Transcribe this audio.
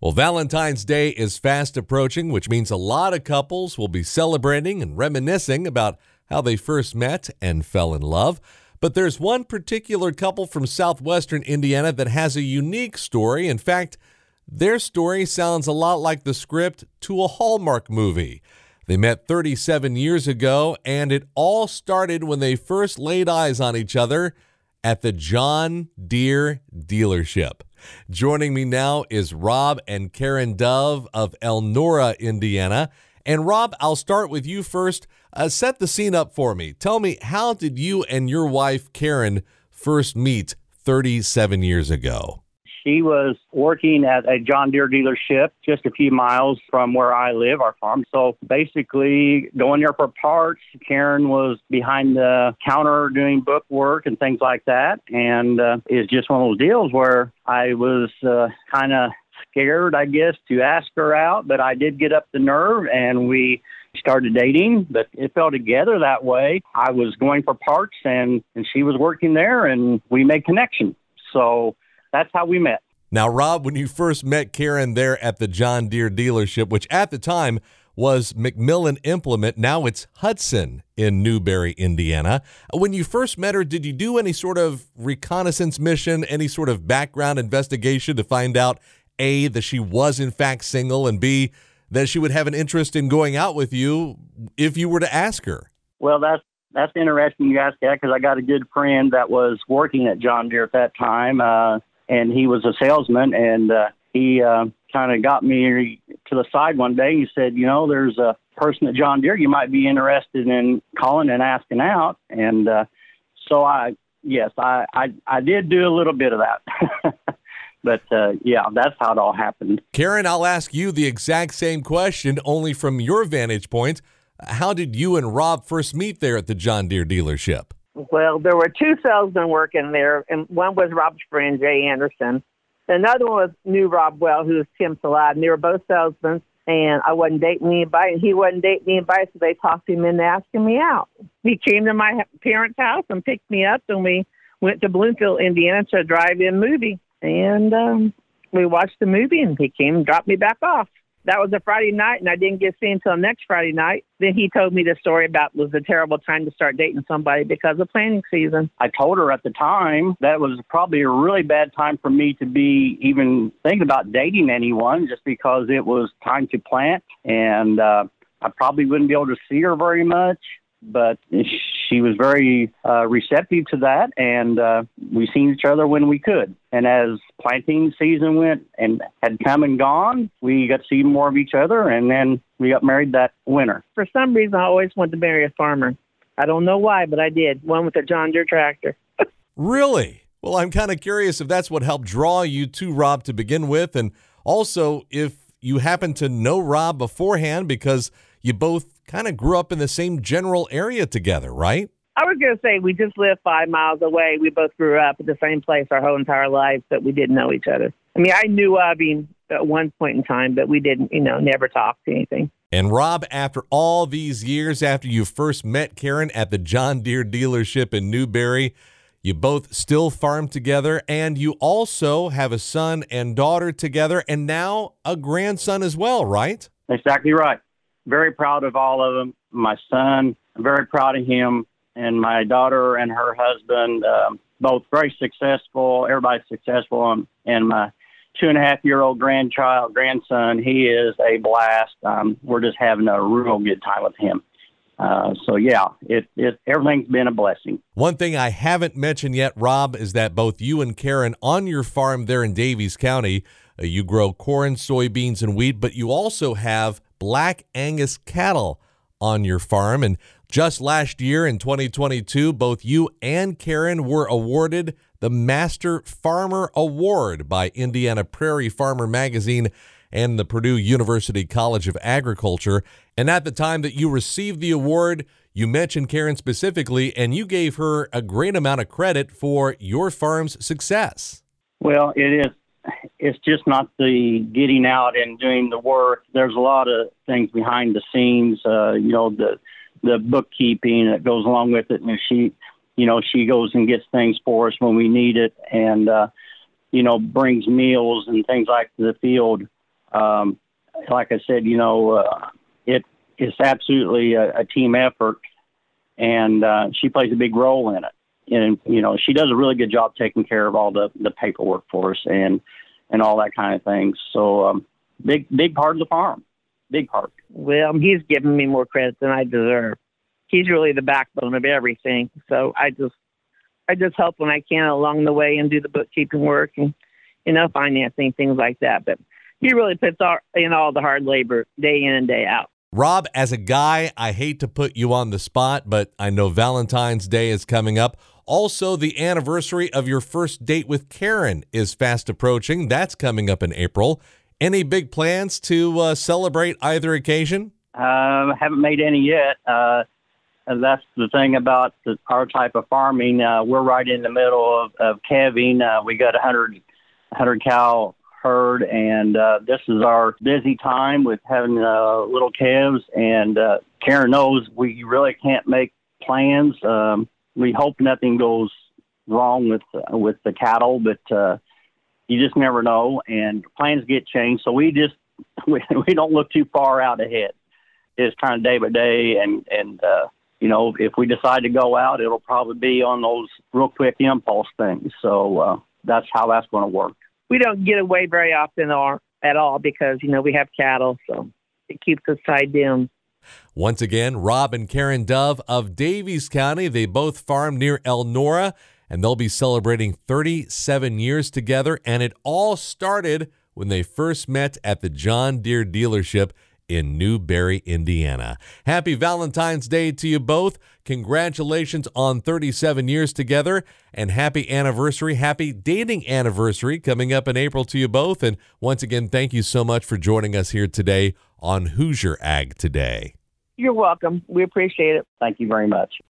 Well, Valentine's Day is fast approaching, which means a lot of couples will be celebrating and reminiscing about how they first met and fell in love. But there's one particular couple from southwestern Indiana that has a unique story. In fact, their story sounds a lot like the script to a Hallmark movie. They met 37 years ago, and it all started when they first laid eyes on each other at the John Deere dealership. Joining me now is Rob and Karen Dove of Elnora, Indiana. And Rob, I'll start with you first. Set the scene up for me. Tell me, how did you and your wife, Karen, first meet 37 years ago? She was working at a John Deere dealership just a few miles from where I live, our farm. So basically going there for parts. Karen was behind the counter doing book work and things like that. And it's just one of those deals where I was kind of scared, I guess, to ask her out. But I did get up the nerve and we started dating, but it fell together that way. I was going for parts and she was working there and we made connection. So that's how we met. Now, Rob, when you first met Karen there at the John Deere dealership, which at the time was McMillan Implement, now it's Hudson in Newberry, Indiana. When you first met her, did you do any sort of reconnaissance mission, any sort of background investigation to find out, A, that she was in fact single, and B, that she would have an interest in going out with you if you were to ask her? Well, that's interesting you ask that, because I got a good friend that was working at John Deere at that time. And he was a salesman, and he kind of got me to the side one day. He said, you know, there's a person at John Deere you might be interested in calling and asking out. And so I did do a little bit of that. But, yeah, that's how it all happened. Karen, I'll ask you the exact same question, only from your vantage point. How did you and Rob first meet there at the John Deere dealership? Well, there were two salesmen working there, and one was Rob's friend, Jay Anderson. Another one knew Rob well, who was Tim Salad, and they were both salesmen, and I wasn't dating anybody, and he wasn't dating anybody, so they talked him into asking me out. He came to my parents' house and picked me up, and we went to Bloomfield, Indiana, to a drive-in movie, and we watched the movie, and he came and dropped me back off. That was a Friday night, and I didn't get seen until next Friday night. Then he told me the story about it was a terrible time to start dating somebody because of planting season. I told her at the time that was probably a really bad time for me to be even thinking about dating anyone, just because it was time to plant, and I probably wouldn't be able to see her very much. But she was very receptive to that, and we seen each other when we could. And as planting season went and had come and gone, we got to see more of each other, and then we got married that winter. For some reason, I always wanted to marry a farmer. I don't know why, but I did. One with a John Deere tractor. Really? Well, I'm kind of curious if that's what helped draw you to Rob to begin with, and also if you happen to know Rob beforehand because you both kind of grew up in the same general area together, right? I was going to say we just lived 5 miles away. We both grew up at the same place our whole entire lives, but we didn't know each other. I mean, I knew of him at one point in time, but we didn't, never talked to anything. And Rob, after all these years, after you first met Karen at the John Deere dealership in Newberry, you both still farm together, and you also have a son and daughter together, and now a grandson as well, right? Exactly right. Very proud of all of them. My son, I'm very proud of him, and my daughter and her husband, both very successful. Everybody's successful, and my 2.5-year-old grandson, he is a blast. We're just having a real good time with him. So yeah, everything's been a blessing. One thing I haven't mentioned yet, Rob, is that both you and Karen on your farm there in Daviess County, you grow corn, soybeans, and wheat, but you also have Black Angus cattle on your farm. And just last year in 2022, both you and Karen were awarded the Master Farmer Award by Indiana Prairie Farmer Magazine and the Purdue University College of Agriculture. And at the time that you received the award, you mentioned Karen specifically, and you gave her a great amount of credit for your farm's success. Well, it's just not the getting out and doing the work. There's a lot of things behind the scenes, the bookkeeping that goes along with it. And she goes and gets things for us when we need it, and, brings meals and things like to the field. Like I said, it is absolutely a team effort, and she plays a big role in it. And, she does a really good job taking care of all the paperwork for us and all that kind of thing. So big part of the farm, big part. Well, he's giving me more credit than I deserve. He's really the backbone of everything. So I just help when I can along the way and do the bookkeeping work and, financing, things like that. But he really puts in all the hard labor day in and day out. Rob, as a guy, I hate to put you on the spot, but I know Valentine's Day is coming up. Also, the anniversary of your first date with Karen is fast approaching. That's coming up in April. Any big plans to celebrate either occasion? Haven't made any yet. And that's the thing about our type of farming. We're right in the middle of calving. We got 100 cow herd, and this is our busy time with having little calves. And Karen knows we really can't make plans. We hope nothing goes wrong with the cattle, but you just never know. And plans get changed, so we don't look too far out ahead. It's kind of day by day, and if we decide to go out, it'll probably be on those real quick impulse things. So that's how that's going to work. We don't get away very often at all because, we have cattle, so it keeps us tied down. Once again, Rob and Karen Dove of Daviess County. They both farm near Elnora, and they'll be celebrating 37 years together. And it all started when they first met at the John Deere dealership in Newberry, Indiana. Happy Valentine's Day to you both. Congratulations on 37 years together, and happy anniversary, happy dating anniversary coming up in April to you both. And once again, thank you so much for joining us here today on Hoosier Ag Today. You're welcome. We appreciate it. Thank you very much.